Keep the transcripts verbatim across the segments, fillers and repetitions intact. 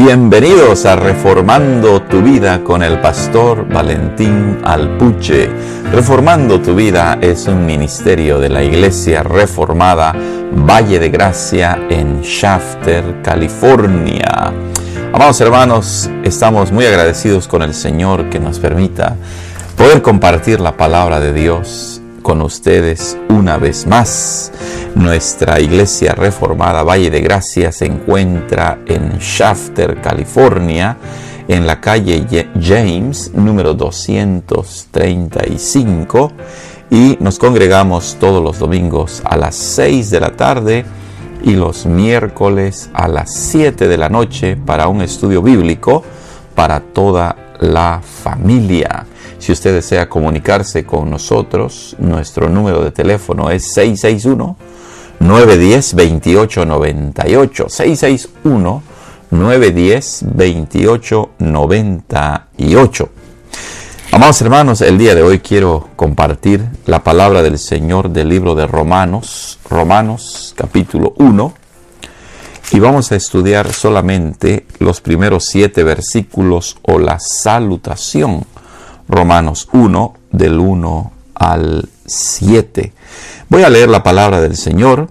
Bienvenidos a Reformando tu Vida con el pastor Valentín Alpuche. Reformando tu Vida es un ministerio de la Iglesia Reformada Valle de Gracia en Shafter, California. Amados hermanos, estamos muy agradecidos con el Señor que nos permita poder compartir la palabra de Dios con ustedes una vez más. Nuestra Iglesia Reformada Valle de Gracia se encuentra en Shafter, California, en la calle James, número doscientos treinta y cinco, y nos congregamos todos los domingos a las seis de la tarde y los miércoles a las siete de la noche para un estudio bíblico para toda la familia. Si usted desea comunicarse con nosotros, nuestro número de teléfono es seis seis uno, nueve uno cero, dos ocho nueve ocho, seis seis uno, nueve uno cero, dos ocho nueve ocho. Amados hermanos, el día de hoy quiero compartir la palabra del Señor del libro de Romanos, Romanos capítulo uno, y vamos a estudiar solamente los primeros siete versículos o la salutación. Romanos uno, del uno al siete. Voy a leer la palabra del Señor,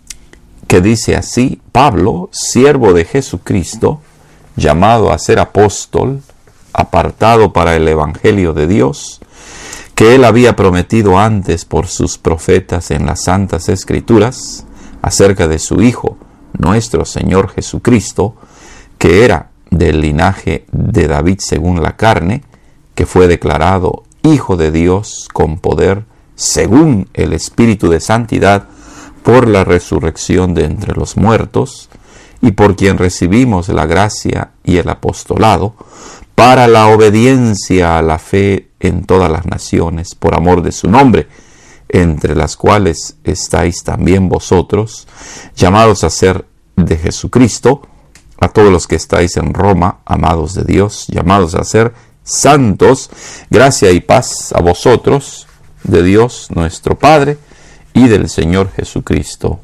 que dice así: Pablo, siervo de Jesucristo, llamado a ser apóstol, apartado para el Evangelio de Dios, que él había prometido antes por sus profetas en las Santas Escrituras, acerca de su Hijo, nuestro Señor Jesucristo, que era del linaje de David según la carne, que fue declarado Hijo de Dios con poder, según el Espíritu de Santidad, por la resurrección de entre los muertos, y por quien recibimos la gracia y el apostolado, para la obediencia a la fe en todas las naciones, por amor de su nombre, entre las cuales estáis también vosotros, llamados a ser de Jesucristo, a todos los que estáis en Roma, amados de Dios, llamados a ser santos, gracia y paz a vosotros, de Dios nuestro Padre y del Señor Jesucristo.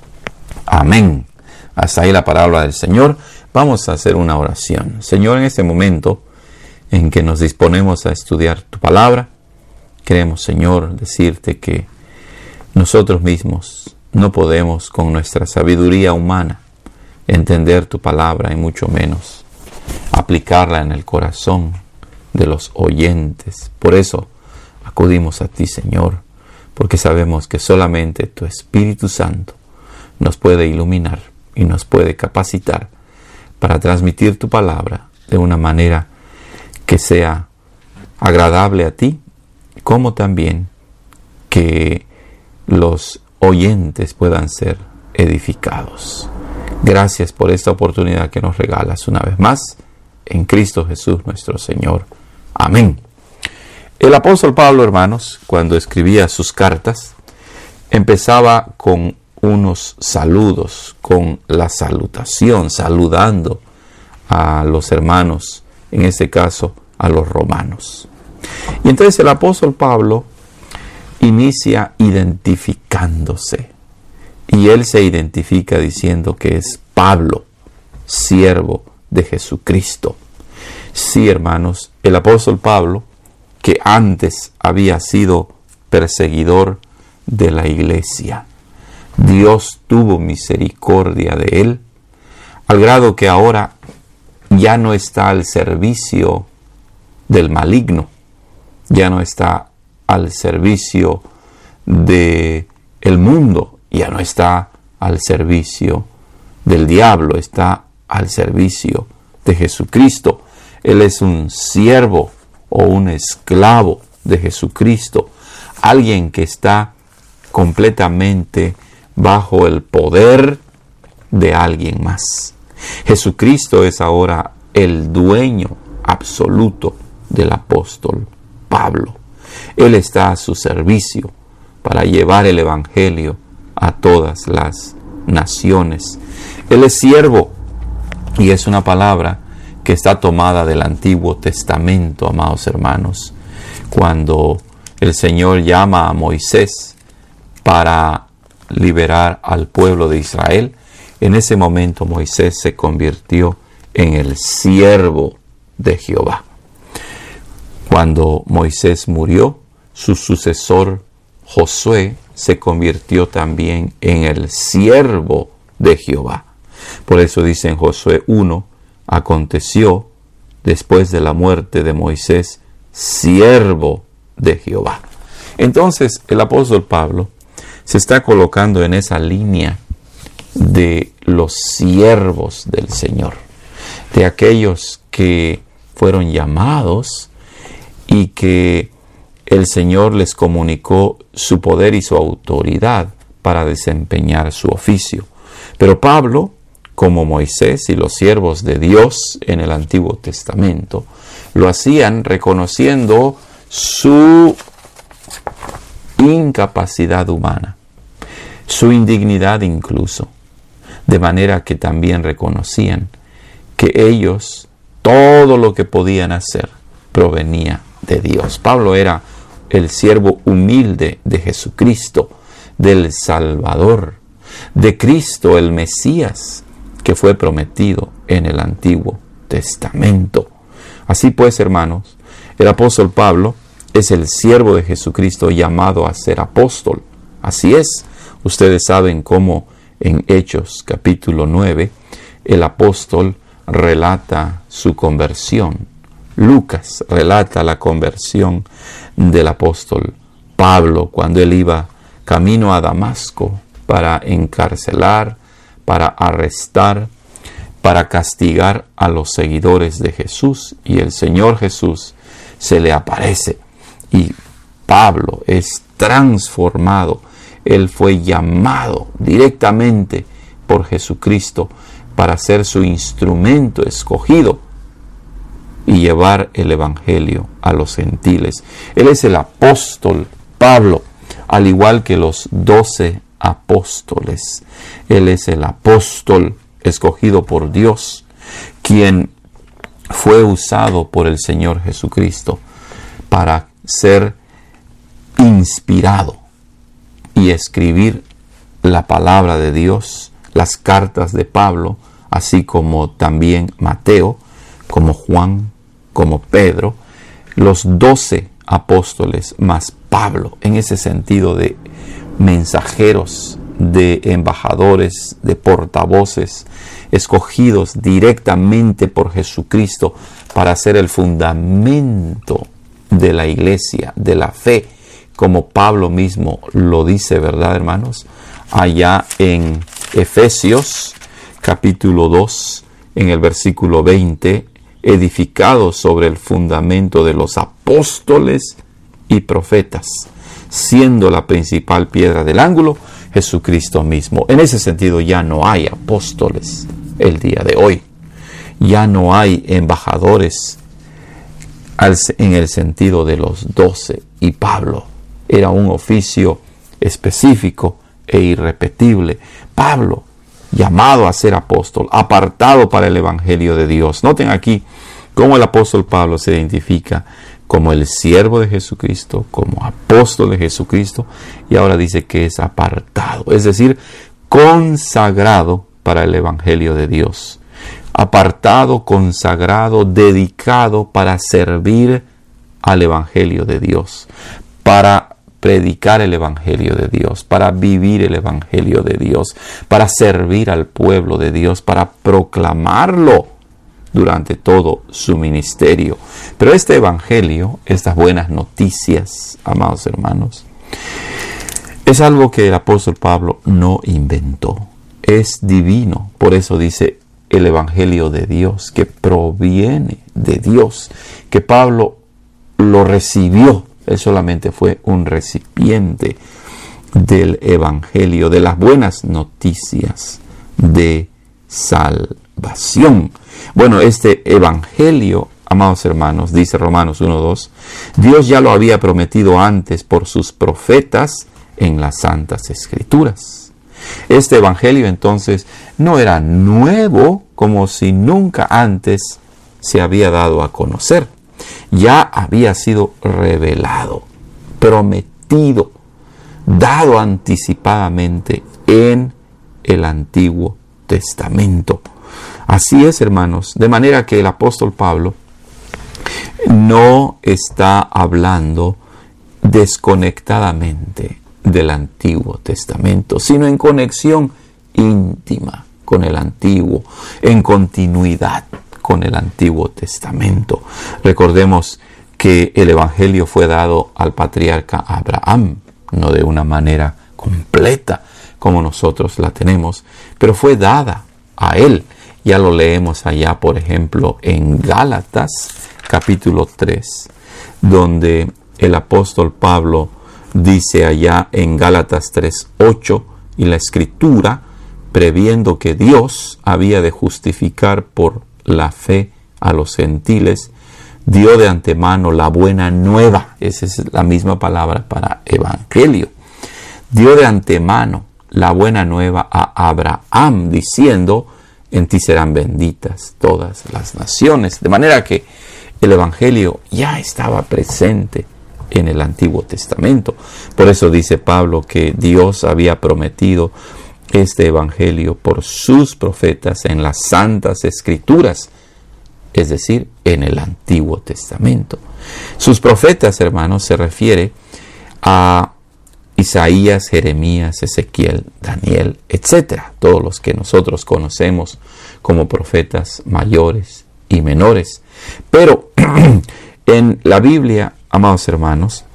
Amén. Hasta ahí la palabra del Señor. Vamos a hacer una oración. Señor, en este momento en que nos disponemos a estudiar tu palabra, queremos, Señor, decirte que nosotros mismos no podemos con nuestra sabiduría humana entender tu palabra y mucho menos aplicarla en el corazón de los oyentes. Por eso acudimos a ti, Señor, porque sabemos que solamente tu Espíritu Santo nos puede iluminar y nos puede capacitar para transmitir tu palabra de una manera que sea agradable a ti, como también que los oyentes puedan ser edificados. Gracias por esta oportunidad que nos regalas una vez más, en Cristo Jesús nuestro Señor. Amén. El apóstol Pablo, hermanos, cuando escribía sus cartas, empezaba con unos saludos, con la salutación, saludando a los hermanos, en este caso a los romanos. Y entonces el apóstol Pablo inicia identificándose, y él se identifica diciendo que es Pablo, siervo de Jesucristo. Sí, hermanos, el apóstol Pablo, que antes había sido perseguidor de la iglesia, Dios tuvo misericordia de él, al grado que ahora ya no está al servicio del maligno, ya no está al servicio del mundo, ya no está al servicio del diablo, está al servicio de Jesucristo. Él es un siervo o un esclavo de Jesucristo, alguien que está completamente bajo el poder de alguien más. Jesucristo es ahora el dueño absoluto del apóstol Pablo. Él está a su servicio para llevar el evangelio a todas las naciones. Él es siervo, y es una palabra que está tomada del Antiguo Testamento, amados hermanos, cuando el Señor llama a Moisés para liberar al pueblo de Israel. En ese momento Moisés se convirtió en el siervo de Jehová. Cuando Moisés murió, su sucesor Josué se convirtió también en el siervo de Jehová. Por eso dice en Josué uno, aconteció después de la muerte de Moisés, siervo de Jehová. Entonces el apóstol Pablo se está colocando en esa línea de los siervos del Señor, de aquellos que fueron llamados y que el Señor les comunicó su poder y su autoridad para desempeñar su oficio. Pero Pablo, como Moisés y los siervos de Dios en el Antiguo Testamento, lo hacían reconociendo su incapacidad humana, su indignidad incluso, de manera que también reconocían que ellos, todo lo que podían hacer, provenía de Dios. Pablo era el siervo humilde de Jesucristo, del Salvador, de Cristo el Mesías, que fue prometido en el Antiguo Testamento. Así pues, hermanos, el apóstol Pablo es el siervo de Jesucristo llamado a ser apóstol. Así es. Ustedes saben cómo en Hechos capítulo nueve el apóstol relata su conversión. Lucas relata la conversión del apóstol Pablo cuando él iba camino a Damasco para encarcelar, para arrestar, para castigar a los seguidores de Jesús. Y el Señor Jesús se le aparece y Pablo es transformado. Él fue llamado directamente por Jesucristo para ser su instrumento escogido y llevar el evangelio a los gentiles. Él es el apóstol Pablo, al igual que los doce apóstoles. Él es el apóstol escogido por Dios, quien fue usado por el Señor Jesucristo para ser inspirado y escribir la palabra de Dios, las cartas de Pablo, así como también Mateo, como Juan, como Pedro, los doce apóstoles más Pablo, en ese sentido de mensajeros, de embajadores, de portavoces, escogidos directamente por Jesucristo para ser el fundamento de la iglesia, de la fe, como Pablo mismo lo dice, ¿verdad, hermanos? Allá en Efesios capítulo dos, en el versículo veinte, edificado sobre el fundamento de los apóstoles y profetas, siendo la principal piedra del ángulo Jesucristo mismo. En ese sentido ya no hay apóstoles el día de hoy. Ya no hay embajadores en el sentido de los doce. Y Pablo era un oficio específico e irrepetible. Pablo, llamado a ser apóstol, apartado para el evangelio de Dios. Noten aquí cómo el apóstol Pablo se identifica como el siervo de Jesucristo, como apóstol de Jesucristo, y ahora dice que es apartado, es decir, consagrado para el evangelio de Dios. Apartado, consagrado, dedicado para servir al evangelio de Dios, para predicar el evangelio de Dios, para vivir el evangelio de Dios, para servir al pueblo de Dios, para proclamarlo durante todo su ministerio. Pero este evangelio, estas buenas noticias, amados hermanos, es algo que el apóstol Pablo no inventó. Es divino. Por eso dice el evangelio de Dios, que proviene de Dios, que Pablo lo recibió. Él solamente fue un recipiente del evangelio, de las buenas noticias de salvación. Bueno, este evangelio, amados hermanos, dice Romanos uno dos, Dios ya lo había prometido antes por sus profetas en las Santas Escrituras. Este evangelio entonces no era nuevo, como si nunca antes se había dado a conocer. Ya había sido revelado, prometido, dado anticipadamente en el Antiguo Testamento. Así es, hermanos, de manera que el apóstol Pablo no está hablando desconectadamente del Antiguo Testamento, sino en conexión íntima con el Antiguo, en continuidad con el Antiguo Testamento. Recordemos que el Evangelio fue dado al patriarca Abraham, no de una manera completa como nosotros la tenemos, pero fue dada a él. Ya lo leemos allá, por ejemplo, en Gálatas capítulo tres, donde el apóstol Pablo dice allá en Gálatas tres ocho, y la Escritura, previendo que Dios había de justificar por la fe a los gentiles, dio de antemano la buena nueva. Esa es la misma palabra para evangelio. Dio de antemano la buena nueva a Abraham, diciendo: en ti serán benditas todas las naciones. De manera que el evangelio ya estaba presente en el Antiguo Testamento. Por eso dice Pablo que Dios había prometido este evangelio por sus profetas en las santas escrituras, es decir, en el Antiguo Testamento. Sus profetas, hermanos, se refiere a Isaías, Jeremías, Ezequiel, Daniel, etcétera. Todos los que nosotros conocemos como profetas mayores y menores. Pero en la Biblia, amados hermanos,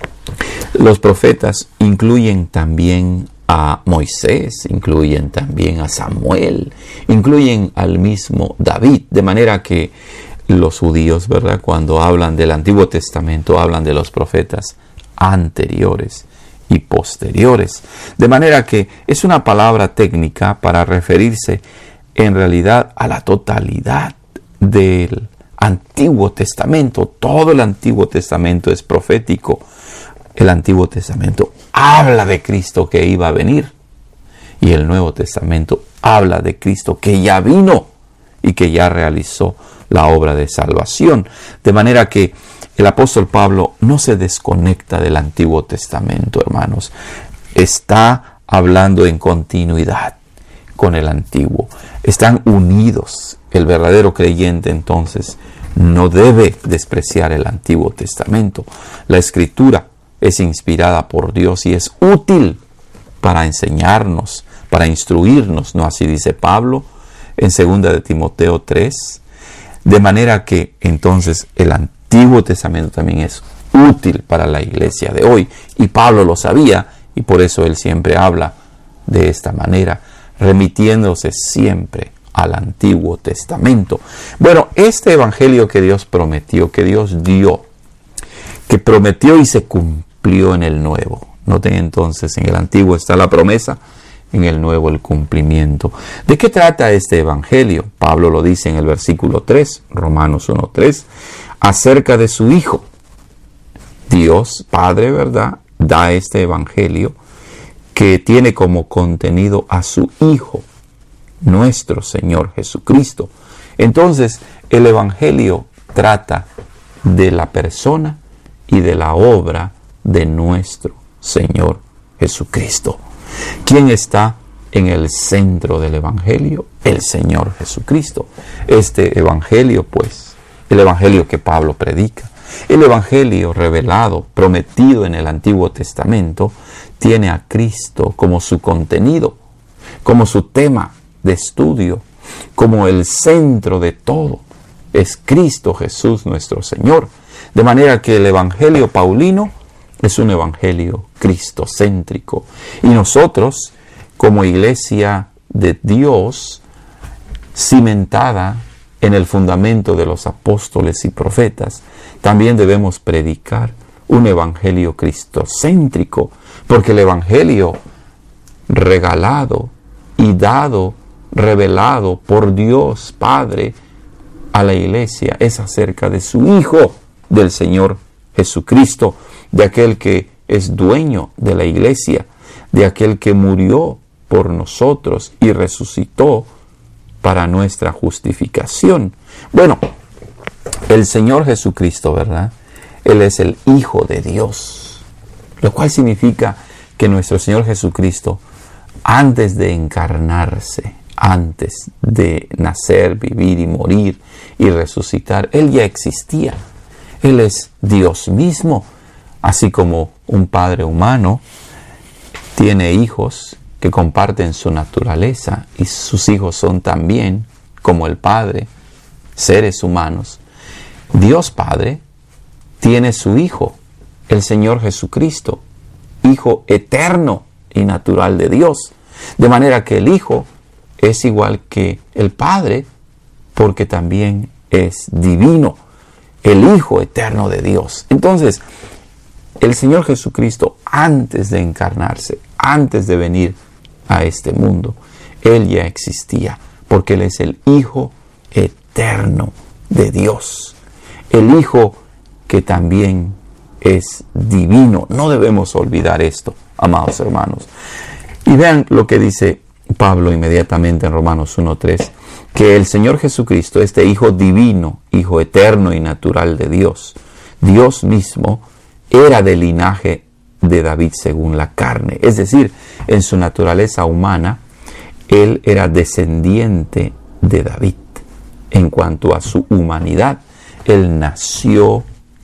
los profetas incluyen también a Moisés, incluyen también a Samuel, incluyen al mismo David, de manera que los judíos, ¿verdad?, cuando hablan del Antiguo Testamento, hablan de los profetas anteriores y posteriores. De manera que es una palabra técnica para referirse en realidad a la totalidad del Antiguo Testamento. Todo el Antiguo Testamento es profético. El Antiguo Testamento habla de Cristo que iba a venir, y el Nuevo Testamento habla de Cristo que ya vino y que ya realizó la obra de salvación. De manera que el apóstol Pablo no se desconecta del Antiguo Testamento, hermanos. Está hablando en continuidad con el Antiguo. Están unidos. El verdadero creyente, entonces, no debe despreciar el Antiguo Testamento. La Escritura es inspirada por Dios y es útil para enseñarnos, para instruirnos, ¿no? Así dice Pablo en segunda de Timoteo tres. De manera que entonces el Antiguo Testamento también es útil para la iglesia de hoy. Y Pablo lo sabía, y por eso él siempre habla de esta manera, remitiéndose siempre al Antiguo Testamento. Bueno, este evangelio que Dios prometió, que Dios dio, que prometió y se cumplió en el Nuevo. Noten entonces, en el Antiguo está la promesa, en el Nuevo el cumplimiento. ¿De qué trata este evangelio? Pablo lo dice en el versículo tres, Romanos uno tres, acerca de su Hijo. Dios, Padre, ¿verdad?, da este evangelio que tiene como contenido a su Hijo, nuestro Señor Jesucristo. Entonces, el evangelio trata de la persona y de la obra de nuestro Señor Jesucristo. ¿Quién está en el centro del evangelio? El Señor Jesucristo. Este evangelio, pues, el evangelio que Pablo predica, el evangelio revelado, prometido en el Antiguo Testamento, tiene a Cristo como su contenido, como su tema de estudio, como el centro de todo. Es Cristo Jesús nuestro Señor. De manera que el evangelio paulino es un evangelio cristocéntrico. Y nosotros, como iglesia de Dios, cimentada en el fundamento de los apóstoles y profetas, también debemos predicar un evangelio cristocéntrico, porque el evangelio regalado y dado, revelado por Dios Padre a la iglesia es acerca de su Hijo, del Señor Jesucristo, de aquel que es dueño de la iglesia, de aquel que murió por nosotros y resucitó para nuestra justificación. Bueno, el Señor Jesucristo, ¿verdad?, Él es el Hijo de Dios, lo cual significa que nuestro Señor Jesucristo, antes de encarnarse, antes de nacer, vivir y morir y resucitar. Él ya existía. Él es Dios mismo. Así como un padre humano tiene hijos que comparten su naturaleza y sus hijos son también, como el Padre, seres humanos. Dios Padre tiene su Hijo, el Señor Jesucristo, Hijo eterno y natural de Dios. De manera que el Hijo es igual que el Padre, porque también es divino, el Hijo eterno de Dios. Entonces, el Señor Jesucristo, antes de encarnarse, antes de venir a este mundo, Él ya existía, porque Él es el Hijo eterno de Dios, el Hijo que también es divino. No debemos olvidar esto, amados hermanos. Y vean lo que dice Pablo inmediatamente en Romanos uno tres, que el Señor Jesucristo, este Hijo divino, Hijo eterno y natural de Dios, Dios mismo, era del linaje de David según la carne. Es decir, en su naturaleza humana, Él era descendiente de David. En cuanto a su humanidad, Él nació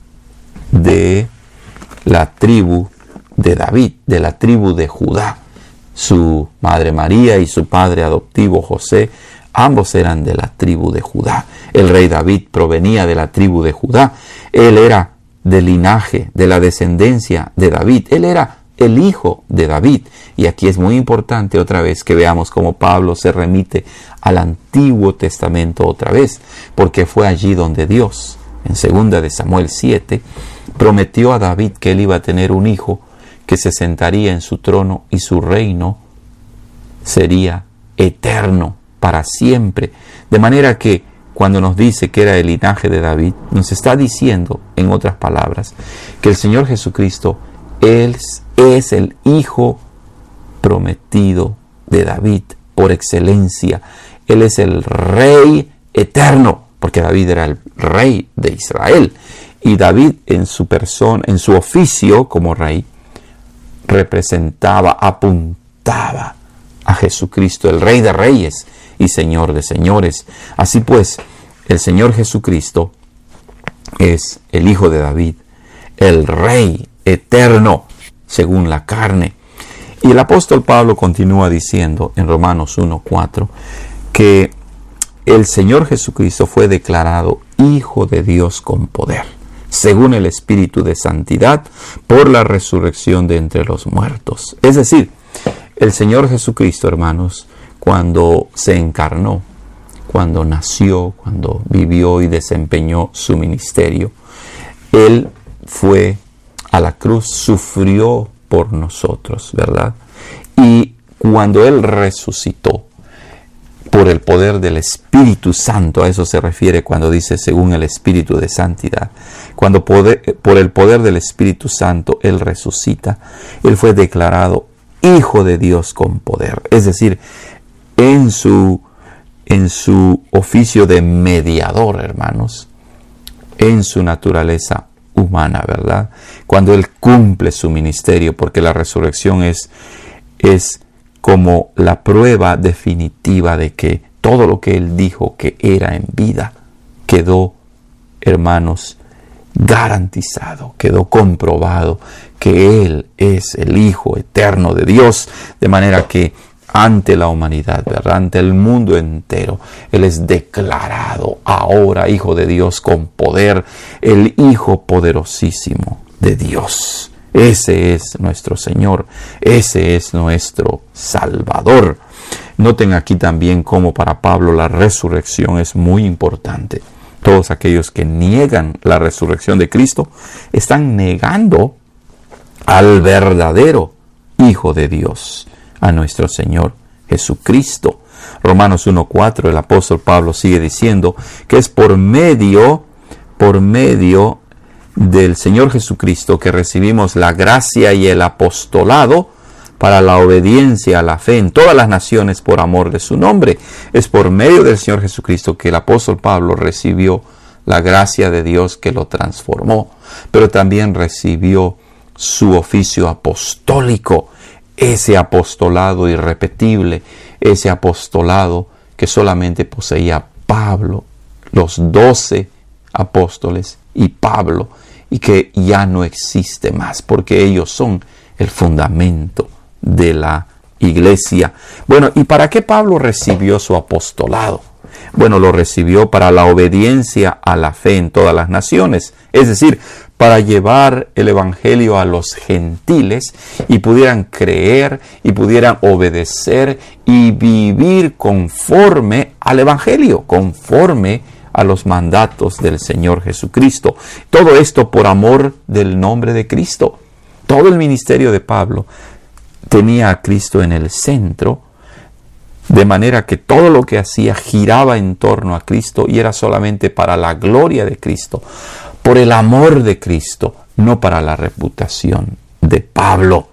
de la tribu de David, de la tribu de Judá. Su madre María y su padre adoptivo José, ambos eran de la tribu de Judá. El rey David provenía de la tribu de Judá. Él era del linaje, de la descendencia de David. Él era el hijo de David. Y aquí es muy importante otra vez que veamos cómo Pablo se remite al Antiguo Testamento otra vez, porque fue allí donde Dios, en segunda de Samuel siete, prometió a David que él iba a tener un hijo que se sentaría en su trono y su reino sería eterno para siempre. De manera que cuando nos dice que era el linaje de David, nos está diciendo, en otras palabras, que el Señor Jesucristo Él es el Hijo prometido de David por excelencia. Él es el Rey eterno, porque David era el Rey de Israel. Y David en su persona, en su oficio como rey, representaba, apuntaba a Jesucristo, el Rey de Reyes y Señor de Señores. Así pues, el Señor Jesucristo es el Hijo de David, el Rey eterno, según la carne. Y el apóstol Pablo continúa diciendo en Romanos uno cuatro que el Señor Jesucristo fue declarado Hijo de Dios con poder, según el Espíritu de Santidad, por la resurrección de entre los muertos. Es decir, el Señor Jesucristo, hermanos, cuando se encarnó, cuando nació, cuando vivió y desempeñó su ministerio, Él fue a la cruz, sufrió por nosotros, ¿verdad? Y cuando Él resucitó, por el poder del Espíritu Santo, a eso se refiere cuando dice según el Espíritu de Santidad, cuando poder, por el poder del Espíritu Santo Él resucita, Él fue declarado Hijo de Dios con poder. Es decir, en su, en su oficio de mediador, hermanos, en su naturaleza humana, ¿verdad? Cuando Él cumple su ministerio, porque la resurrección es, es como la prueba definitiva de que todo lo que Él dijo que era en vida quedó, hermanos, garantizado, quedó comprobado que Él es el Hijo eterno de Dios, de manera que ante la humanidad, ¿verdad?, ante el mundo entero, Él es declarado ahora Hijo de Dios con poder, el Hijo poderosísimo de Dios. Ese es nuestro Señor, ese es nuestro Salvador. Noten aquí también cómo para Pablo la resurrección es muy importante. Todos aquellos que niegan la resurrección de Cristo están negando al verdadero Hijo de Dios, a nuestro Señor Jesucristo. Romanos uno cuatro, el apóstol Pablo sigue diciendo que es por medio, por medio del Señor Jesucristo que recibimos la gracia y el apostolado para la obediencia a la fe en todas las naciones por amor de su nombre. Es por medio del Señor Jesucristo que el apóstol Pablo recibió la gracia de Dios que lo transformó, pero también recibió su oficio apostólico, ese apostolado irrepetible, ese apostolado que solamente poseía Pablo, los doce apóstoles y Pablo, y que ya no existe más, porque ellos son el fundamento de la iglesia. Bueno, ¿y para qué Pablo recibió su apostolado? Bueno, lo recibió para la obediencia a la fe en todas las naciones, es decir, para llevar el evangelio a los gentiles y pudieran creer y pudieran obedecer y vivir conforme al evangelio, conforme a los mandatos del Señor Jesucristo. Todo esto por amor del nombre de Cristo. Todo el ministerio de Pablo tenía a Cristo en el centro, de manera que todo lo que hacía giraba en torno a Cristo y era solamente para la gloria de Cristo, por el amor de Cristo, no para la reputación de Pablo.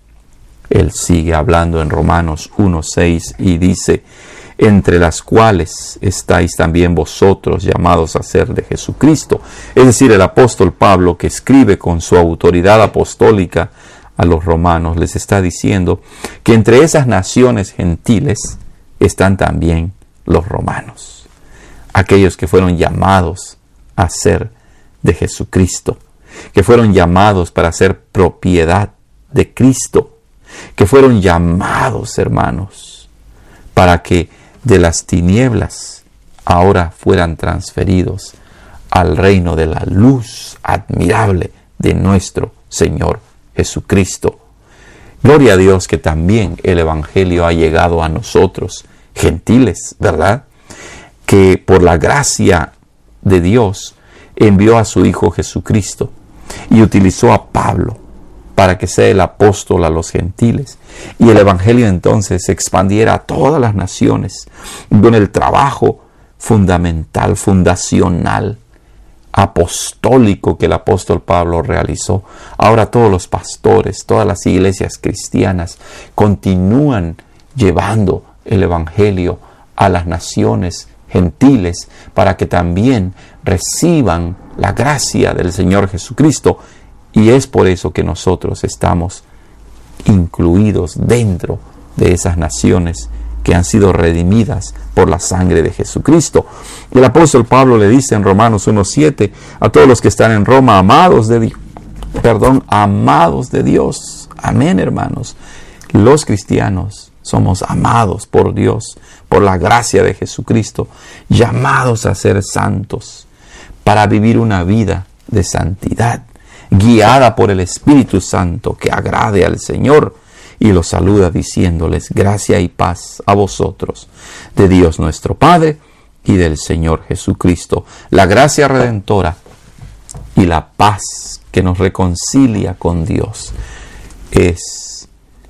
Él sigue hablando en Romanos uno seis y dice: entre las cuales estáis también vosotros llamados a ser de Jesucristo. Es decir, el apóstol Pablo, que escribe con su autoridad apostólica a los romanos, les está diciendo que entre esas naciones gentiles están también los romanos, aquellos que fueron llamados a ser de Jesucristo, que fueron llamados para ser propiedad de Cristo, que fueron llamados, hermanos, para que de las tinieblas ahora fueran transferidos al reino de la luz admirable de nuestro Señor Jesucristo. Gloria a Dios que también el evangelio ha llegado a nosotros, gentiles, ¿verdad? Que por la gracia de Dios envió a su Hijo Jesucristo y utilizó a Pablo para que sea el apóstol a los gentiles, y el evangelio entonces se expandiera a todas las naciones con el trabajo fundamental, fundacional, apostólico que el apóstol Pablo realizó. Ahora todos los pastores, todas las iglesias cristianas continúan llevando el evangelio a las naciones gentiles para que también reciban la gracia del Señor Jesucristo. Y es por eso que nosotros estamos incluidos dentro de esas naciones que han sido redimidas por la sangre de Jesucristo. Y el apóstol Pablo le dice en Romanos uno siete a todos los que están en Roma, amados de Dios, perdón, amados de Dios. Amén, hermanos. Los cristianos somos amados por Dios, por la gracia de Jesucristo, llamados a ser santos, para vivir una vida de santidad, guiada por el Espíritu Santo, que agrade al Señor. Y los saluda diciéndoles: gracia y paz a vosotros, de Dios nuestro Padre y del Señor Jesucristo. La gracia redentora y la paz que nos reconcilia con Dios es,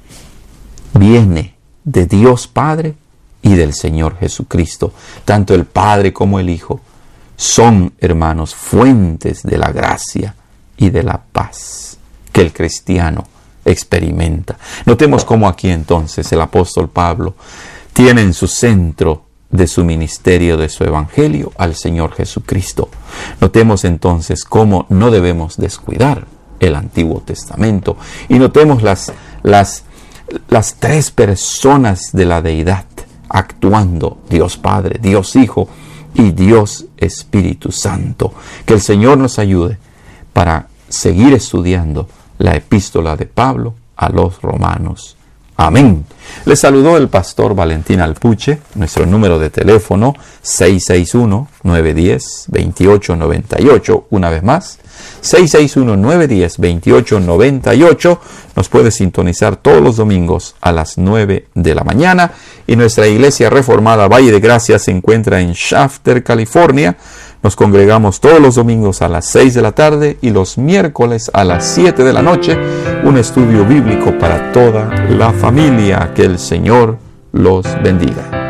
viene de Dios Padre y del Señor Jesucristo. Tanto el Padre como el Hijo son, hermanos, fuentes de la gracia y de la paz que el cristiano experimenta. Notemos cómo aquí entonces el apóstol Pablo tiene en su centro de su ministerio, de su evangelio, al Señor Jesucristo. Notemos entonces cómo no debemos descuidar el Antiguo Testamento, y notemos las, las, las tres personas de la deidad actuando: Dios Padre, Dios Hijo y Dios Espíritu Santo. Que el Señor nos ayude para seguir estudiando la epístola de Pablo a los romanos. Amén. Les saludó el pastor Valentín Alpuche. Nuestro número de teléfono seis seis uno, nueve uno cero, dos ocho nueve ocho. Una vez más, seis seis uno, nueve uno cero, dos ocho nueve ocho. Nos puede sintonizar todos los domingos a las nueve de la mañana. Y nuestra iglesia reformada Valle de Gracia se encuentra en Shafter, California. Nos congregamos todos los domingos a las seis de la tarde y los miércoles a las siete de la noche. Un estudio bíblico para toda la familia. Que el Señor los bendiga.